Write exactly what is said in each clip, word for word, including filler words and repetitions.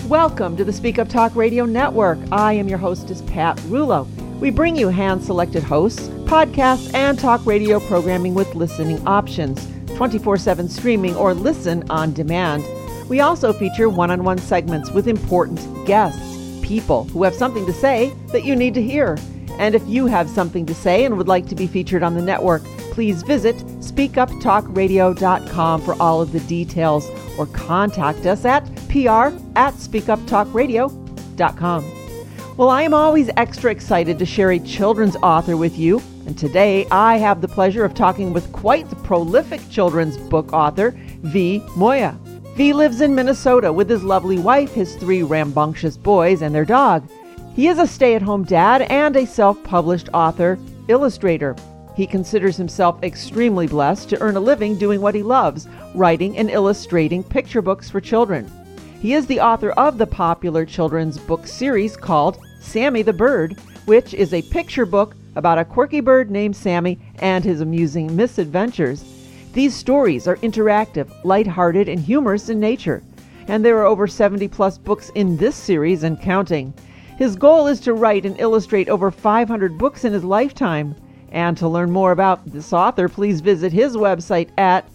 Welcome to the Speak Up Talk Radio Network. I am your hostess, Pat Rulo. We bring you hand-selected hosts, podcasts, and talk radio programming with listening options, twenty-four seven streaming or listen on demand. We also feature one-on-one segments with important guests, people who have something to say that you need to hear. And if you have something to say and would like to be featured on the network, please visit speak up talk radio dot com for all of the details or contact us at P R at speak up talk radio dot com. Well, I am always extra excited to share a children's author with you, and today I have the pleasure of talking with quite the prolific children's book author, V. Moya. V lives in Minnesota with his lovely wife, his three rambunctious boys, and their dog. He is a stay-at-home dad and a self-published author, illustrator. He considers himself extremely blessed to earn a living doing what he loves, writing and illustrating picture books for children. He is the author of the popular children's book series called Sammy the Bird, which is a picture book about a quirky bird named Sammy and his amusing misadventures. These stories are interactive, lighthearted, and humorous in nature, and there are over seventy plus books in this series and counting. His goal is to write and illustrate over five hundred books in his lifetime. And to learn more about this author, please visit his website at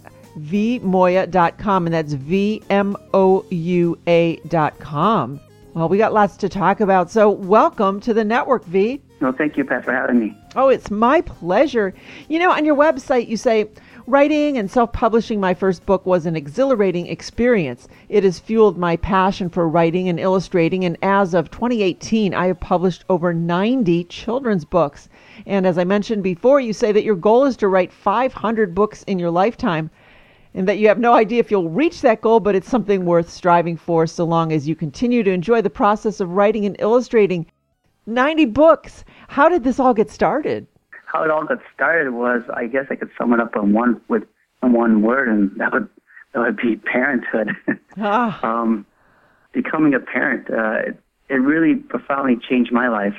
v moya dot com, and that's V M O U A dot com. Well, we got lots to talk about, so welcome to the network, V. No, thank you, Pat, for having me. Oh, it's my pleasure. You know, on your website, you say, writing and self-publishing my first book was an exhilarating experience. It has fueled my passion for writing and illustrating, and as of twenty eighteen, I have published over ninety children's books. And as I mentioned before, you say that your goal is to write five hundred books in your lifetime, and that you have no idea if you'll reach that goal, but it's something worth striving for so long as you continue to enjoy the process of writing and illustrating. ninety books. How did this all get started? How it all got started was, I guess I could sum it up in one with in one word, and that would that would be parenthood. Ah. um, becoming a parent, uh, it, it really profoundly changed my life,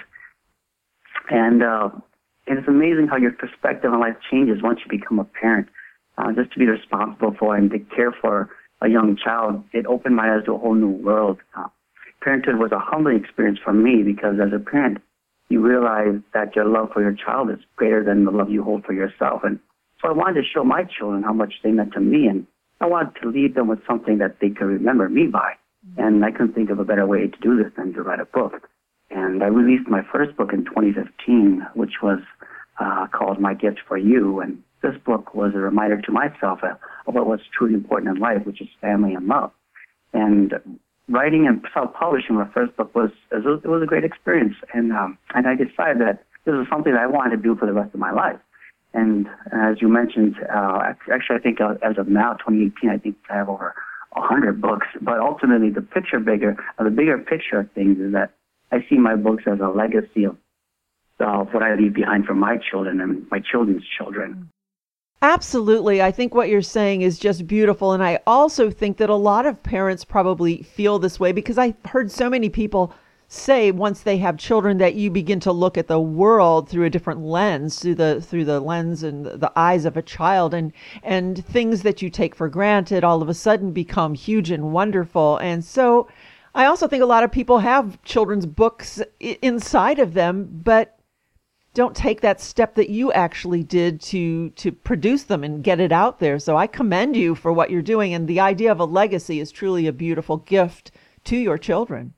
and uh, and it's amazing how your perspective on life changes once you become a parent. Uh, just to be responsible for and to care for a young child, it opened my eyes to a whole new world. Uh, parenthood was a humbling experience for me because as a parent, you realize that your love for your child is greater than the love you hold for yourself. And so I wanted to show my children how much they meant to me, and I wanted to leave them with something that they could remember me by. And I couldn't think of a better way to do this than to write a book. And I released my first book in twenty fifteen, which was uh, called My Gift for You. And this book was a reminder to myself about what's truly important in life, which is family and love. And writing and self-publishing my first book was it was a great experience, and um, and I decided that this was something that I wanted to do for the rest of my life. And as you mentioned, uh, actually, I think uh, as of now, twenty eighteen, I think I have over one hundred books. But ultimately, the picture bigger, or the bigger picture of things is that I see my books as a legacy of uh, what I leave behind for my children and my children's children. Absolutely. I think what you're saying is just beautiful. And I also think that a lot of parents probably feel this way because I've heard so many people say once they have children that you begin to look at the world through a different lens, through the through the lens and the eyes of a child, and and things that you take for granted all of a sudden become huge and wonderful. And so I also think a lot of people have children's books I- inside of them, but don't take that step that you actually did to to produce them and get it out there. So I commend you for what you're doing. And the idea of a legacy is truly a beautiful gift to your children.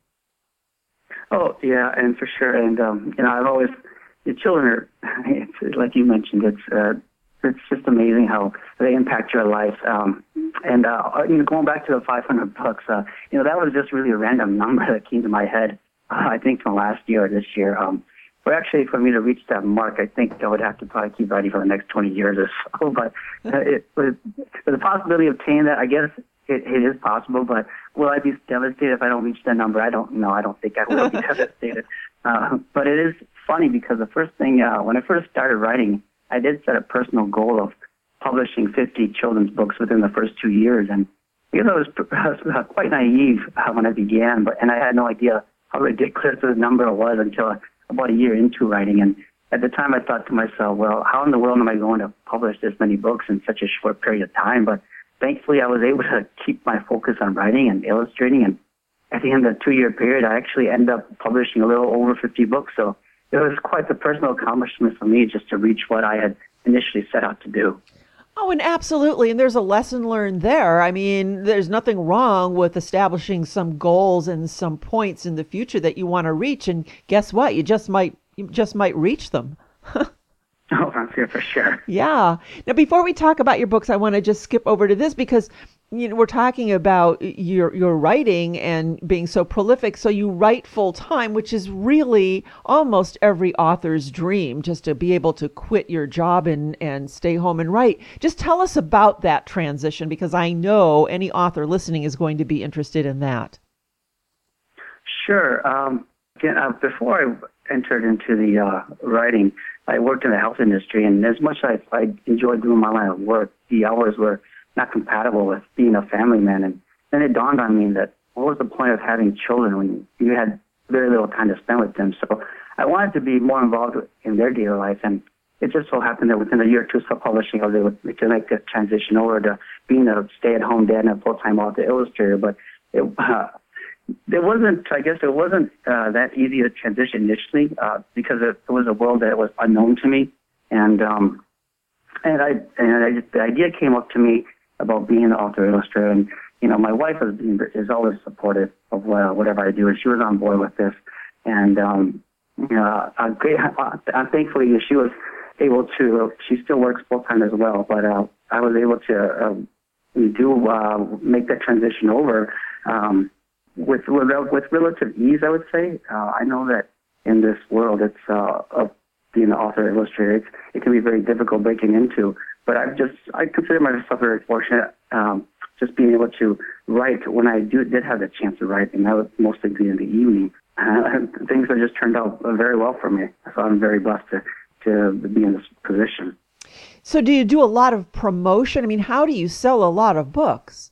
Oh, yeah, and for sure. And, um, you know, I've always, the children are, it's, like you mentioned, it's uh, it's just amazing how they impact your life. Um, and, uh, you know, going back to the five hundred books, uh, you know, that was just really a random number that came to my head, uh, I think from last year or this year. Um, But actually, for me to reach that mark, I think I would have to probably keep writing for the next twenty years or so. But uh, it, with, with the possibility of obtaining that, I guess it, it is possible. But will I be devastated if I don't reach that number? I don't know. I don't think I will be devastated. Uh, but it is funny because the first thing, uh, when I first started writing, I did set a personal goal of publishing fifty children's books within the first two years. And because I was, I was quite naive uh, when I began, but and I had no idea how ridiculous the number was until I, about a year into writing. And at the time I thought to myself, well, how in the world am I going to publish this many books in such a short period of time? But thankfully I was able to keep my focus on writing and illustrating and, at the end of the two-year period, I actually ended up publishing a little over fifty books. So it was quite the personal accomplishment for me just to reach what I had initially set out to do. Oh, and absolutely. And there's a lesson learned there. I mean, there's nothing wrong with establishing some goals and some points in the future that you want to reach. And guess what? You just might, you just might reach them. Oh, that's good for sure. Yeah. Now, before we talk about your books, I want to just skip over to this because, you know, we're talking about your your writing and being so prolific. So you write full time, which is really almost every author's dream, just to be able to quit your job and, and stay home and write. Just tell us about that transition, because I know any author listening is going to be interested in that. Sure. Um, again, uh, before I entered into the uh, writing, I worked in the health industry, and as much as I, I enjoyed doing my line of work, the hours were not compatible with being a family man. And then it dawned on me that what was the point of having children when you had very little time to spend with them? So I wanted to be more involved in their daily life, and it just so happened that within a year or two of self-publishing, I was able to make the transition over to being a stay-at-home dad and a full-time author illustrator. But it, uh, it wasn't, I guess it wasn't uh, that easy to transition initially uh, because it, it was a world that was unknown to me. And um, and I and I just, the idea came up to me about being an author illustrator. And, you know, my wife is, is always supportive of uh, whatever I do, and she was on board with this. And, um, you know, I'm, great, I'm thankfully she was able to, she still works full-time as well, but uh, I was able to uh, do, uh, make that transition over um, with, with with relative ease, I would say. Uh, I know that in this world, it's uh, of being an author illustrator, it's, it can be very difficult breaking into. But I just I consider myself very fortunate, um, just being able to write when I do did have the chance to write, and that would mostly be in the evening. Uh, things have just turned out very well for me, so I'm very blessed to to be in this position. So, do you do a lot of promotion? I mean, how do you sell a lot of books?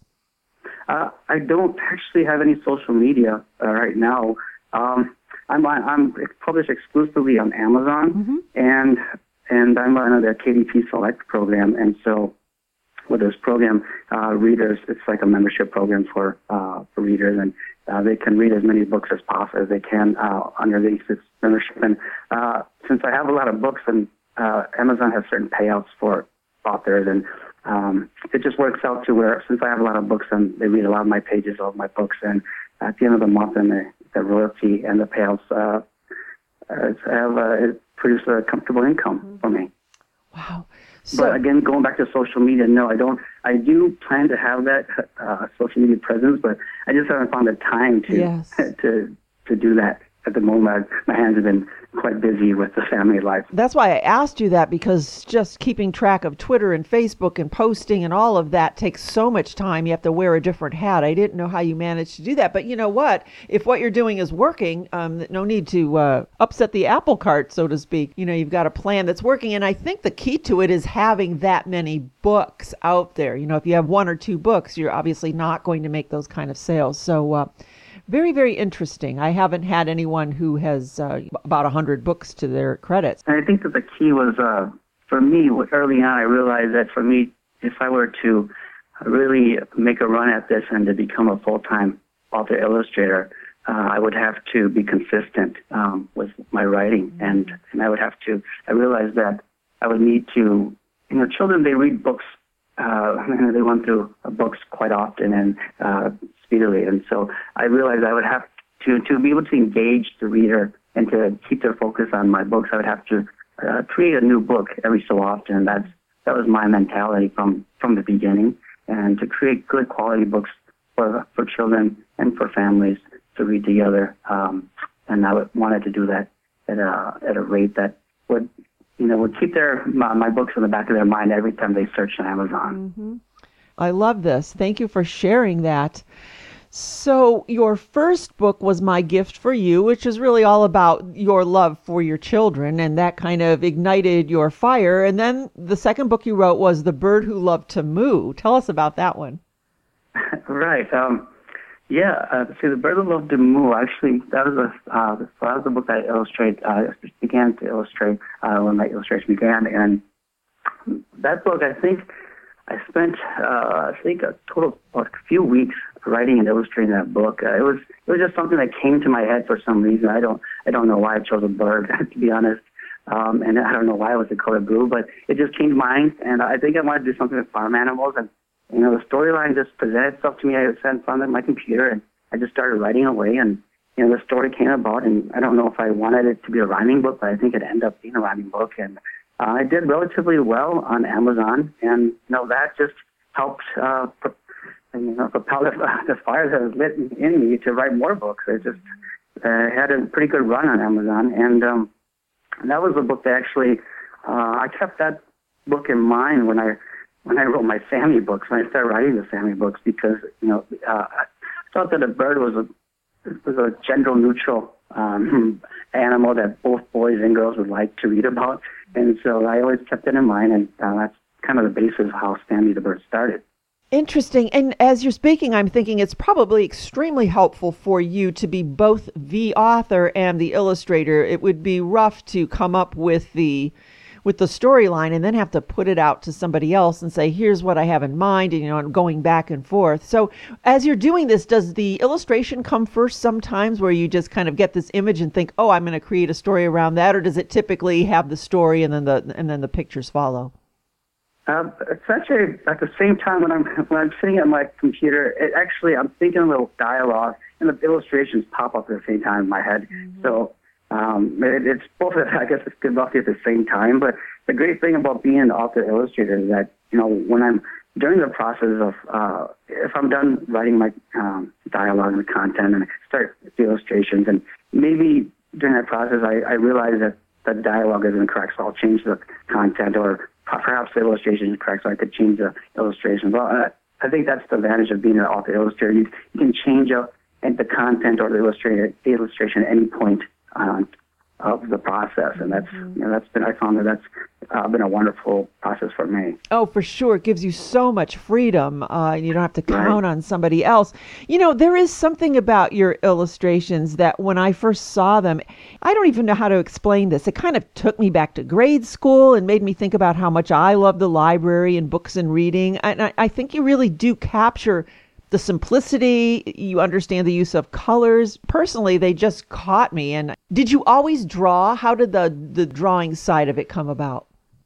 Uh, I don't actually have any social media uh, right now. Um, I'm on, I'm published exclusively on Amazon, mm-hmm. and and I'm on the K D P Select program. And so, with this program, uh, readers, it's like a membership program for uh, for readers, and uh, they can read as many books as possible as they can uh, under this membership. And uh, since I have a lot of books, and uh, Amazon has certain payouts for authors, and um, it just works out to where since I have a lot of books, and they read a lot of my pages of my books, and at the end of the month, and the, the royalty and the payouts uh, have uh, it produce a comfortable income mm-hmm. for me. Wow. So, but again, going back to social media, no, I don't. I do plan to have that uh, social media presence, but I just haven't found the time to yes. to to do that at the moment. My hands have been quite busy with the family life. That's why I asked you that, because just keeping track of Twitter and Facebook and posting and all of that takes so much time. You have to wear a different hat. I didn't know how you managed to do that. But you know what? If what you're doing is working, um, no need to uh, upset the apple cart, so to speak. You know, you've got a plan that's working. And I think the key to it is having that many books out there. You know, if you have one or two books, you're obviously not going to make those kind of sales. So, uh, Very, very interesting. I haven't had anyone who has uh, about one hundred books to their credits. And I think that the key was, uh, for me, early on, I realized that for me, if I were to really make a run at this and to become a full-time author illustrator, uh, I would have to be consistent um, with my writing. And, and I would have to, I realized that I would need to, you know, children, they read books, uh, they run through books quite often, and uh, speedily. And so I realized I would have to, to be able to engage the reader and to keep their focus on my books, I would have to uh, create a new book every so often. And that's, that was my mentality from, from the beginning, and to create good quality books for, for children and for families to read together. Um, and I would, wanted to do that at a, at a rate that would, you know, would keep their, my, my books in the back of their mind every time they search on Amazon. Mm-hmm. I love this. Thank you for sharing that. So your first book was My Gift for You, which is really all about your love for your children, and that kind of ignited your fire. And then the second book you wrote was The Bird Who Loved to Moo. Tell us about that one. Right. Um, yeah. Uh, see, The Bird Who Loved to Moo, actually, that was a uh, that was the book I illustrate, uh, began to illustrate uh, when my illustration began. And that book, I think, I spent, uh, I think, a total of a few weeks writing and illustrating that book. Uh, it was it was just something that came to my head for some reason. I don't I don't know why I chose a bird, to be honest, um, and I don't know why it was the color blue, but it just came to mind. And I think I wanted to do something with farm animals, and you know the storyline just presented itself to me. I sat in front of my computer and I just started writing away, and you know the story came about. And I don't know if I wanted it to be a rhyming book, but I think it ended up being a rhyming book, and uh, I did relatively well on Amazon, and you know that just helped. Uh, And, you know, propel the, the fire that was lit in me to write more books. I just uh, had a pretty good run on Amazon, and, um, and that was a book that actually uh, I kept that book in mind when I when I wrote my Sammy books, when I started writing the Sammy books, because you know uh, I thought that a bird was a was a gender neutral um, animal that both boys and girls would like to read about, and so I always kept it in mind, and uh, that's kind of the basis of how Sammy the Bird started. Interesting. And as you're speaking, I'm thinking it's probably extremely helpful for you to be both the author and the illustrator. It would be rough to come up with the with the storyline and then have to put it out to somebody else and say, here's what I have in mind, and you know, going back and forth. So as you're doing this, does the illustration come first sometimes, where you just kind of get this image and think, oh, I'm going to create a story around that, or does it typically have the story and then the and then the pictures follow? Uh, it's actually at the same time when I'm when I'm sitting at my computer. It actually, I'm thinking a little dialogue, and the illustrations pop up at the same time in my head. Mm-hmm. So um, it, it's both. I guess it's good both at the same time. But the great thing about being an author illustrator is that you know when I'm during the process of uh, if I'm done writing my um, dialogue and the content, and I start the illustrations, and maybe during that process I, I realize that the dialogue isn't correct, so I'll change the content, or perhaps the illustration is correct, so I could change the illustration. Well, uh, I think that's the advantage of being an author illustrator. You, you can change up the content or the illustration, the illustration at any point uh, of the process, and that's mm-hmm. you know that's been I found that that's uh, been a wonderful process for me. Oh, for sure, it gives you so much freedom. Uh, you don't have to count right. on somebody else. You know, there is something about your illustrations that when I first saw them, I don't even know how to explain this. It kind of took me back to grade school and made me think about how much I love the library and books and reading. And I, I think you really do capture the simplicity. You understand the use of colors. Personally, they just caught me. And did you always draw? How did the, the drawing side of it come about?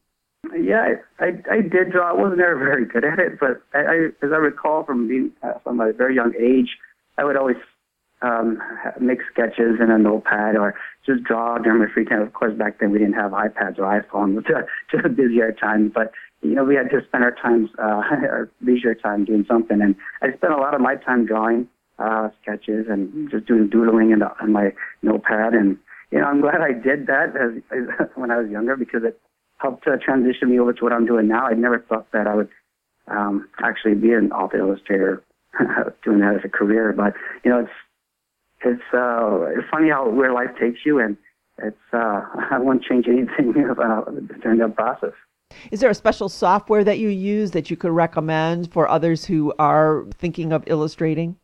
Yeah, I, I, I did draw. I wasn't ever very good at it, but I, I, as I recall from being uh, from a very young age, I would always um, make sketches in a notepad or just draw during my free time. Of course, back then we didn't have iPads or iPhones, which was just a busier time. But you know, we had to spend our times, uh, our leisure time doing something. And I spent a lot of my time drawing uh, sketches and just doing doodling in the, on my notepad. And you know, I'm glad I did that as, as, when I was younger, because it helped to transition me over to what I'm doing now. I never thought that I would um, actually be an author illustrator doing that as a career. But you know, it's it's uh, it's funny how where life takes you, and it's uh, I won't change anything about during that process. Is there a special software that you use that you could recommend for others who are thinking of illustrating?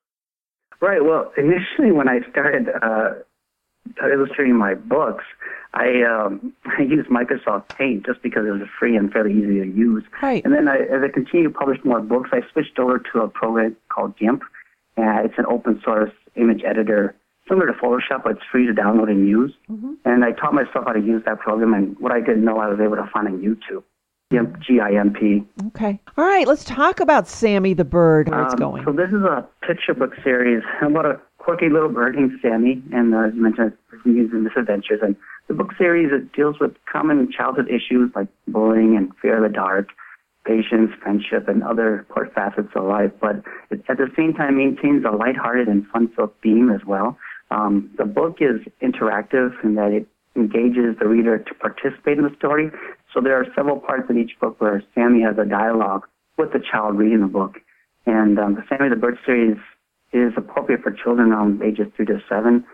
Right. Well, initially when I started uh, illustrating my books, I um, I used Microsoft Paint just because it was free and fairly easy to use. Right. And then I, as I continued to publish more books, I switched over to a program called GIMP. Uh, it's an open source image editor similar to Photoshop, but it's free to download and use. Mm-hmm. And I taught myself how to use that program, and what I didn't know I was able to find on YouTube. GIMP, G I M P. Okay. All right, let's talk about Sammy the Bird, where um, it's going. So this is a picture book series about a quirky little bird named Sammy, and uh, as you mentioned, his misadventures. And the book series, it deals with common childhood issues like bullying and fear of the dark, patience, friendship, and other important facets of life. But it, at the same time, maintains a lighthearted and fun-filled theme as well. Um, the book is interactive in that it engages the reader to participate in the story. So there are several parts in each book where Sammy has a dialogue with the child reading the book. And um, the Sammy the Bird series is appropriate for children around ages three to seven.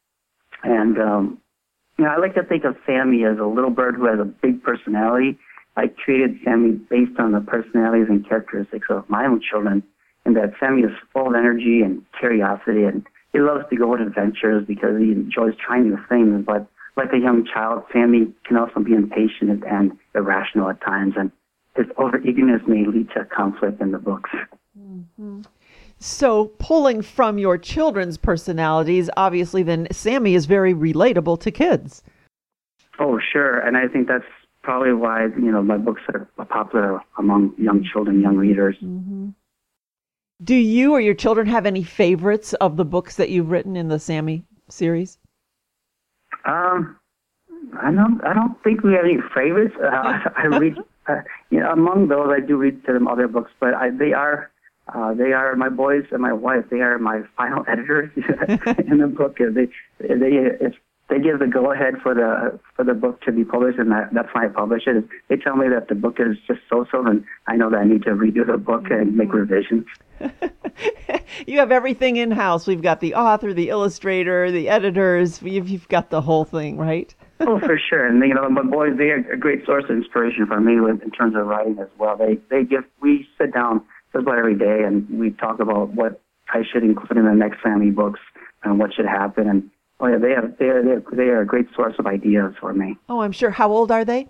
And um, you know, I like to think of Sammy as a little bird who has a big personality. I created Sammy based on the personalities and characteristics of my own children, and that Sammy is full of energy and curiosity, and he loves to go on adventures because he enjoys trying new things. But like a young child, Sammy can also be impatient and irrational at times, and his over-eagerness may lead to conflict in the books. Mm-hmm. So pulling from your children's personalities, obviously then Sammy is very relatable to kids. Oh, sure. And I think that's probably why, you know, my books are popular among young children, young readers. Mm-hmm. Do you or your children have any favorites of the books that you've written in the Sammy series? Um, I don't, I don't think we have any favorites. Uh, I read, uh, you know, among those, I do read to them other books, but I, they are, uh, they are my boys and my wife. They are my final editors in the book. They, they, if they give the go-ahead for the for the book to be published, and that, that's why I publish it. They tell me that the book is just so-so, and I know that I need to redo the book and make revisions. You have everything in-house. We've got the author, the illustrator, the editors. You've, you've got the whole thing, right? Oh, for sure. And, you know, my boys, they are a great source of inspiration for me with, in terms of writing as well. They they give, we sit down just about every day, and we talk about what I should include in the next Sammy books and what should happen. And, oh, yeah, they, have, they, are, they, are, they are a great source of ideas for me. Oh, I'm sure. How old are they?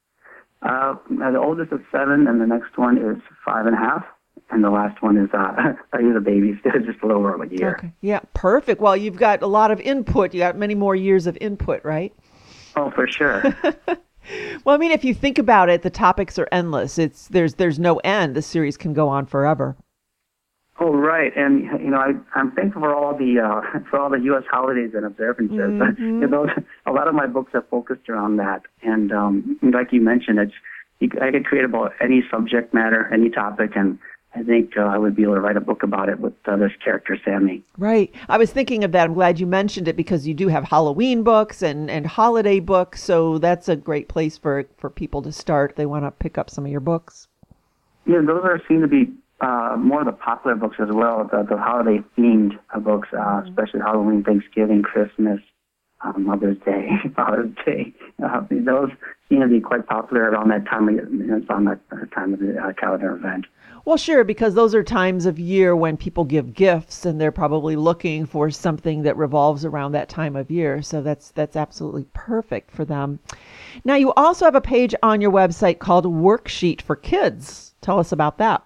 Uh, the oldest is seven, and the next one is five and a half. And the last one is, uh, he's a baby, just a little over a year. Okay. Yeah, perfect. Well, you've got a lot of input. You got many more years of input, right? Oh, for sure. Well, I mean, if you think about it, the topics are endless. It's there's there's no end. The series can go on forever. Oh, right. And, you know, I, I'm thankful for all the uh, for all the U S holidays and observances. Mm-hmm. You know, a lot of my books are focused around that. And um, like you mentioned, it's you, I could create about any subject matter, any topic, and I think uh, I would be able to write a book about it with uh, this character, Sammy. Right. I was thinking of that. I'm glad you mentioned it because you do have Halloween books and, and holiday books. So that's a great place for, for people to start. They want to pick up some of your books. Yeah, those are seem to be uh, more of the popular books as well, the, the holiday-themed uh, books, uh, mm-hmm. especially Halloween, Thanksgiving, Christmas, uh, Mother's Day, Father's Day. Uh, those seem to be quite popular around that time of, around that time of the uh, calendar event. Well, sure, because those are times of year when people give gifts, and they're probably looking for something that revolves around that time of year. So that's that's absolutely perfect for them. Now, you also have a page on your website called Worksheet for Kids. Tell us about that.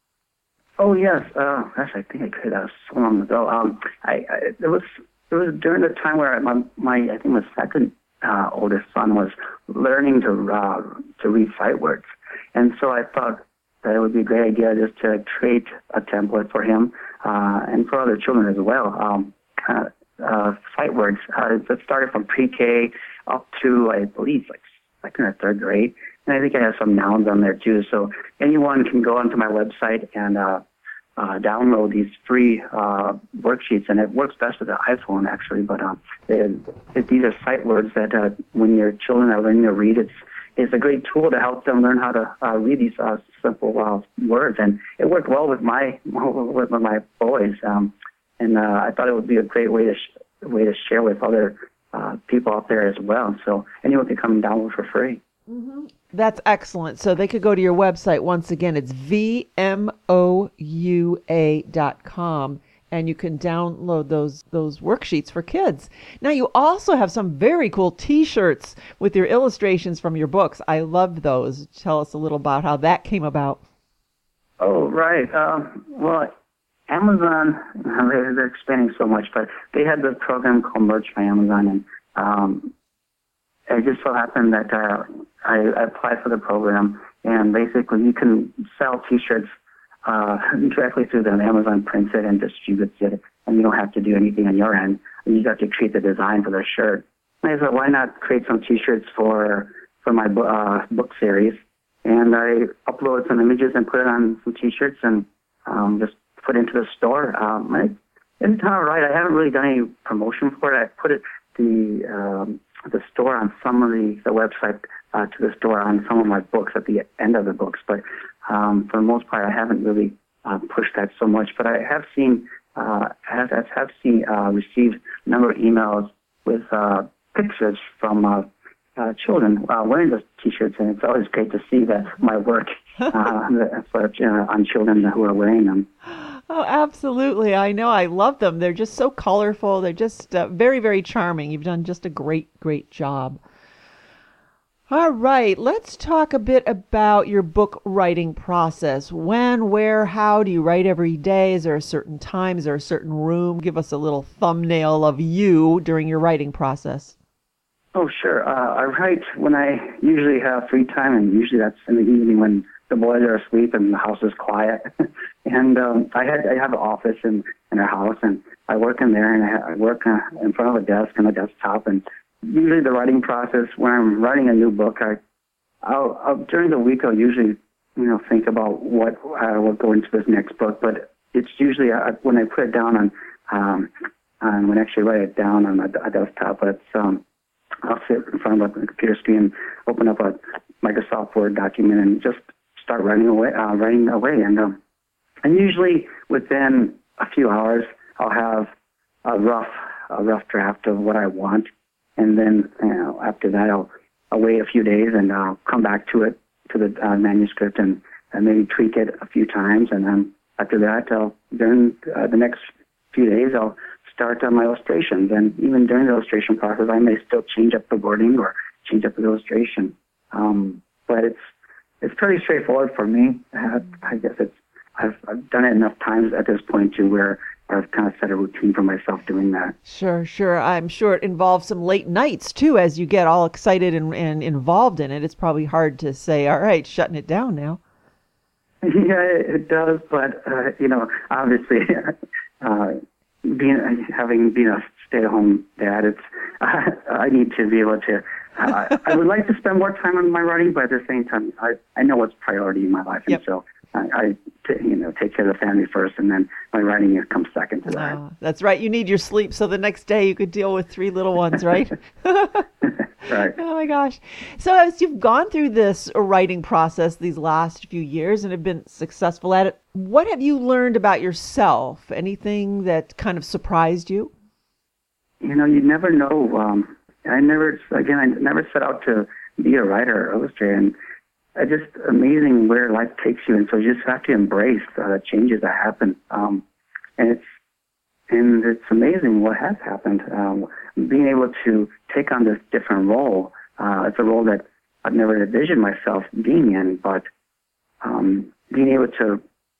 Oh, yes. Uh, gosh, I think I created that so long ago. Um, I, I it was it was during the time where my my I think my second uh, oldest son was learning to uh, to read sight words, and so I thought that it would be a great idea just to create a template for him uh, and for other children as well. Um, uh, uh, sight words. Uh, it started from pre-K up to, I believe, like second or third grade. And I think I have some nouns on there too. So anyone can go onto my website and uh, uh, download these free uh, worksheets. And it works best with the iPhone, actually. But um, it, it, these are sight words that uh, when your children are learning to read, it's It's a great tool to help them learn how to uh, read these uh, simple uh, words, and it worked well with my with my boys. Um, and uh, I thought it would be a great way to sh- way to share with other uh, people out there as well. So anyone can come and download for free. Mm-hmm. That's excellent. So they could go to your website once again. It's V M O U A dot com. And you can download those those worksheets for kids. Now, you also have some very cool T-shirts with your illustrations from your books. I love those. Tell us a little about how that came about. Oh, right. Um, well, Amazon, they're, they're expanding so much, but they had this program called Merch by Amazon, and um, it just so happened that uh, I, I applied for the program, and basically you can sell T-shirts Uh, directly through them. Amazon prints it and distributes it, and you don't have to do anything on your end. You just have to create the design for the shirt. And I thought, why not create some T-shirts for for my uh, book series? And I uploaded some images and put it on some T-shirts and um, just put it into the store. Um, I, it's all right. I haven't really done any promotion for it. I put it the um, the store on some of the the website uh, to the store on some of my books at the end of the books, but Um, for the most part, I haven't really uh, pushed that so much, but I have seen, uh, have, have seen, uh, received a number of emails with uh, pictures from uh, uh, children uh, wearing those T-shirts, and it's always great to see that my work uh, for, uh, on children who are wearing them. Oh, absolutely. I know. I love them. They're just so colorful. They're just uh, very, very charming. You've done just a great, great job. All right, let's talk a bit about your book writing process. When, where, how do you write every day? Is there a certain time? Is there a certain room? Give us a little thumbnail of you during your writing process. Oh, sure. Uh, I write when I usually have free time, and usually that's in the evening when the boys are asleep and the house is quiet. and um, I had I have an office in, in our house, and I work in there, and I, I work uh, in front of a desk on a desktop, and usually the writing process, when I'm writing a new book, I, I'll, I'll during the week I'll usually, you know, think about what uh, will go into this next book. But it's usually uh, when I put it down on, um, on when I actually write it down on a, a desktop. But it's, um, I'll sit in front of a computer screen, open up a Microsoft Word document, and just start writing away, uh, writing away. And um, and usually within a few hours, I'll have a rough, a rough draft of what I want. And then, you know, after that, I'll, I'll wait a few days and I'll come back to it, to the uh, manuscript, and, and maybe tweak it a few times. And then after that, I'll, during uh, the next few days, I'll start on my illustrations. And even during the illustration process, I may still change up the wording or change up the illustration. Um, but it's it's pretty straightforward for me. Uh, I guess it's I've, I've done it enough times at this point to where I've kind of set a routine for myself doing that. Sure, sure. I'm sure it involves some late nights, too, as you get all excited and, and involved in it. It's probably hard to say, all right, shutting it down now. Yeah, it does. But, uh, you know, obviously, uh, being having been a stay-at-home dad, it's uh, I need to be able to, uh, I would like to spend more time on my writing, but at the same time, I, I know what's priority in my life. Yep. And so I, I, you know, take care of the family first, and then my writing comes second to that. Oh, that's right. You need your sleep, so the next day you could deal with three little ones, right? Right. Oh my gosh. So as you've gone through this writing process these last few years and have been successful at it, what have you learned about yourself? Anything that kind of surprised you? You know, you never know. Um, I never, again, I never set out to be a writer or illustrator, and it's just amazing where life takes you, and so you just have to embrace uh, the changes that happen. Um, and it's and it's amazing what has happened. Um, being able to take on this different role, uh, it's a role that I've never envisioned myself being in, but um, being able to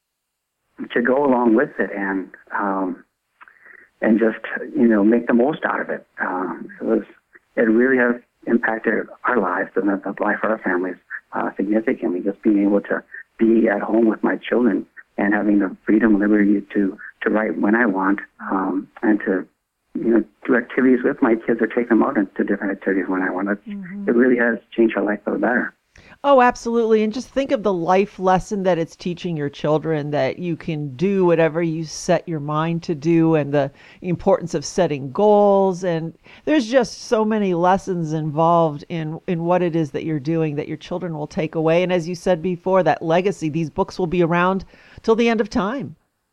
to go along with it and um, and just you know make the most out of it. Um, it was it really has impacted our lives and the life of our families. Uh, significantly, just being able to be at home with my children and having the freedom and liberty to, to write when I want, um, and to, you know, do activities with my kids or take them out into different activities when I want. Mm-hmm. It really has changed our life for the better. Oh, absolutely. And just think of the life lesson that it's teaching your children, that you can do whatever you set your mind to do, and the importance of setting goals. And there's just so many lessons involved in, in what it is that you're doing that your children will take away. And as you said before, that legacy, these books will be around till the end of time.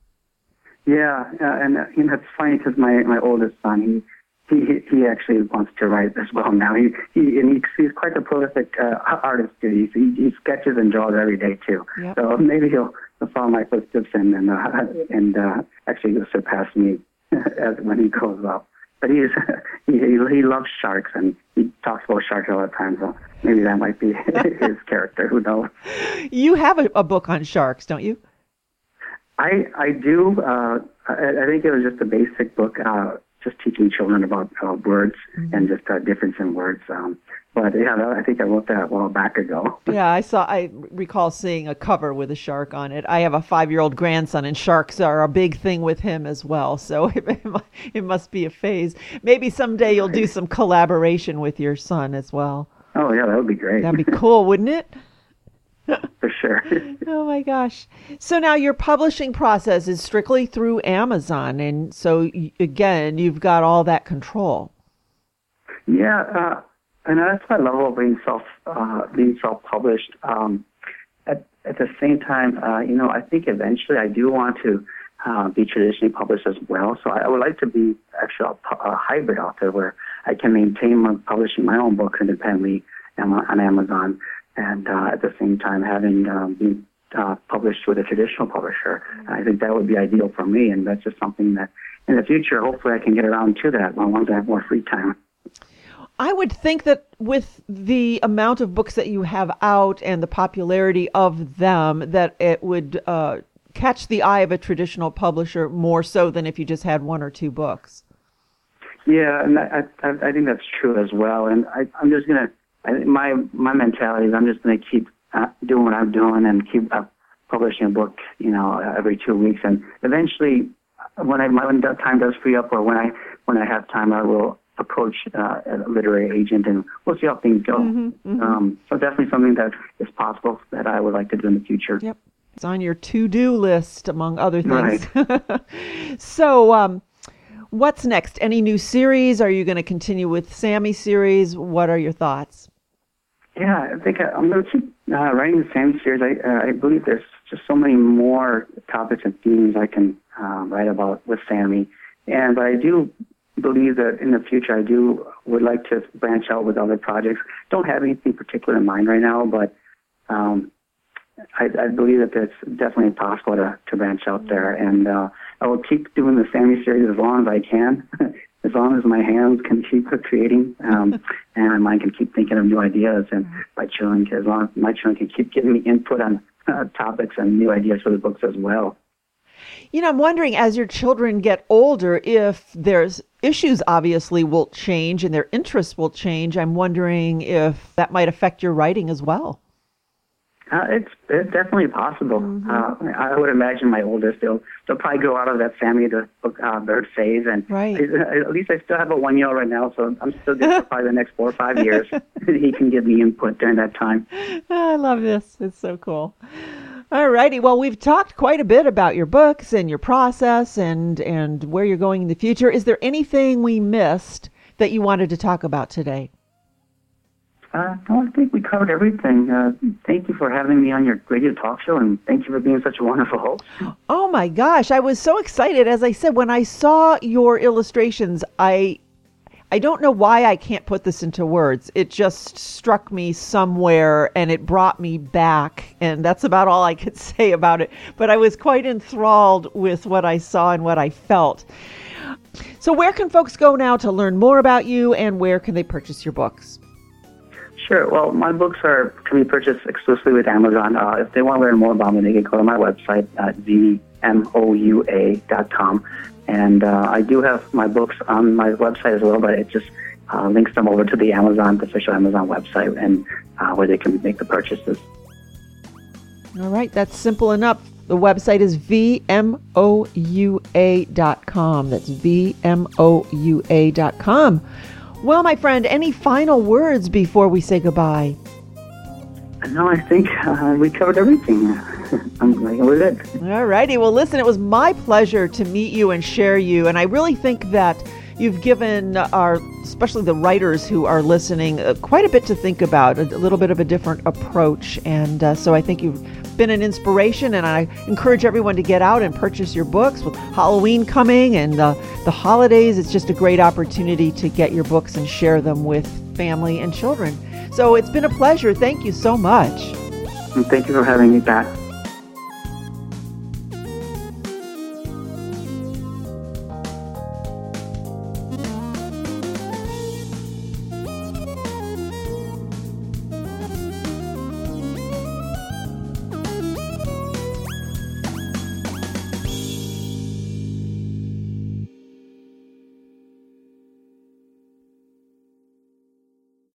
Yeah. Uh, and, uh, you know, it's funny because my, my oldest son, he, He he actually wants to write as well now. He he and he, he's quite a prolific uh, artist too. He, he he sketches and draws every day too. Yep. So maybe he'll, he'll follow my footsteps and and uh, and uh, actually surpass me as when he grows up. But he's he he loves sharks, and he talks about sharks all the time. So maybe that might be his character. Who knows? You have a, a book on sharks, don't you? I I do. Uh, I, I think it was just a basic book. Uh, just teaching children about uh, words mm-hmm. and just uh, difference in words. Um, but yeah, I think I wrote that a while back ago. Yeah, I saw. I recall seeing a cover with a shark on it. I have a five-year-old grandson, and sharks are a big thing with him as well. So it, it must be a phase. Maybe someday you'll do some collaboration with your son as well. Oh yeah, that would be great. That'd be cool, wouldn't it? For sure. Oh my gosh. So now your publishing process is strictly through Amazon. And so again, you've got all that control. Yeah. Uh, and that's what I love about being self, uh, being self-published. Um, at, at the same time, uh, you know, I think eventually I do want to uh, be traditionally published as well. So I, I would like to be actually a, a hybrid author where I can maintain my publishing my own books independently on Amazon, and uh, at the same time having um, been uh, published with a traditional publisher. Mm-hmm. I think that would be ideal for me, and that's just something that in the future, hopefully I can get around to that once I have more free time. I would think that with the amount of books that you have out and the popularity of them, that it would uh, catch the eye of a traditional publisher more so than if you just had one or two books. Yeah, and I I, I think that's true as well. And I, I'm just gonna I, my my mentality is I'm just gonna keep uh, doing what I'm doing and keep uh, publishing a book, you know, every two weeks. And eventually, when I when that time does free up, or when I when I have time, I will approach uh, a literary agent, and we'll see how things go. Mm-hmm, mm-hmm. Um, so definitely something that is possible that I would like to do in the future. Yep, it's on your to-do list among other things. Right. So, um, what's next? Any new series? Are you going to continue with Sammy series? What are your thoughts? Yeah, I think I, I'm going to keep uh, writing the Sammy series. I uh, I believe there's just so many more topics and themes I can uh, write about with Sammy, and I do believe that in the future I do would like to branch out with other projects. Don't have anything particular in mind right now, but um, I, I believe that it's definitely possible to, to branch out there. And uh, I will keep doing the Sammy series as long as I can, as long as my hands can keep creating um, and my mind can keep thinking of new ideas, and my children, as long as my children can keep giving me input on uh, topics and new ideas for the books as well. You know, I'm wondering, as your children get older, if there's issues obviously will change and their interests will change. I'm wondering if that might affect your writing as well. Uh, it's it's definitely possible. Mm-hmm. Uh, I would imagine my oldest, they'll they'll probably grow out of that Sammy the uh, bird phase, and right. I, at least I still have a one-year-old right now, so I'm still good for probably the next four or five years. He can give me input during that time. I love this. It's so cool. All righty. Well, we've talked quite a bit about your books and your process and, and where you're going in the future. Is there anything we missed that you wanted to talk about today? Uh, no, I think we covered everything. Uh, thank you for having me on your radio talk show, and thank you for being such a wonderful host. Oh, my gosh. I was so excited. As I said, when I saw your illustrations, I I don't know why I can't put this into words. It just struck me somewhere and it brought me back. And that's about all I could say about it. But I was quite enthralled with what I saw and what I felt. So where can folks go now to learn more about you, and where can they purchase your books? Sure. Well, my books are can be purchased exclusively with Amazon. Uh, if they want to learn more about me, they can go to my website at v m o u a dot com. And uh, I do have my books on my website as well, but it just uh, links them over to the Amazon, the official Amazon website, and uh, where they can make the purchases. All right, that's simple enough. The website is v m o u a dot com. That's v m o u a dot com. Well, my friend, any final words before we say goodbye? No, I think uh, we covered everything. I'm like, we're good. All righty. Well, listen, it was my pleasure to meet you and share you. And I really think that you've given our, especially the writers who are listening, uh, quite a bit to think about, a, a little bit of a different approach. And uh, so I think you've been an inspiration, and I encourage everyone to get out and purchase your books. With Halloween coming and uh, the holidays, it's just a great opportunity to get your books and share them with family and children. So it's been a pleasure. Thank you so much. And thank you for having me back.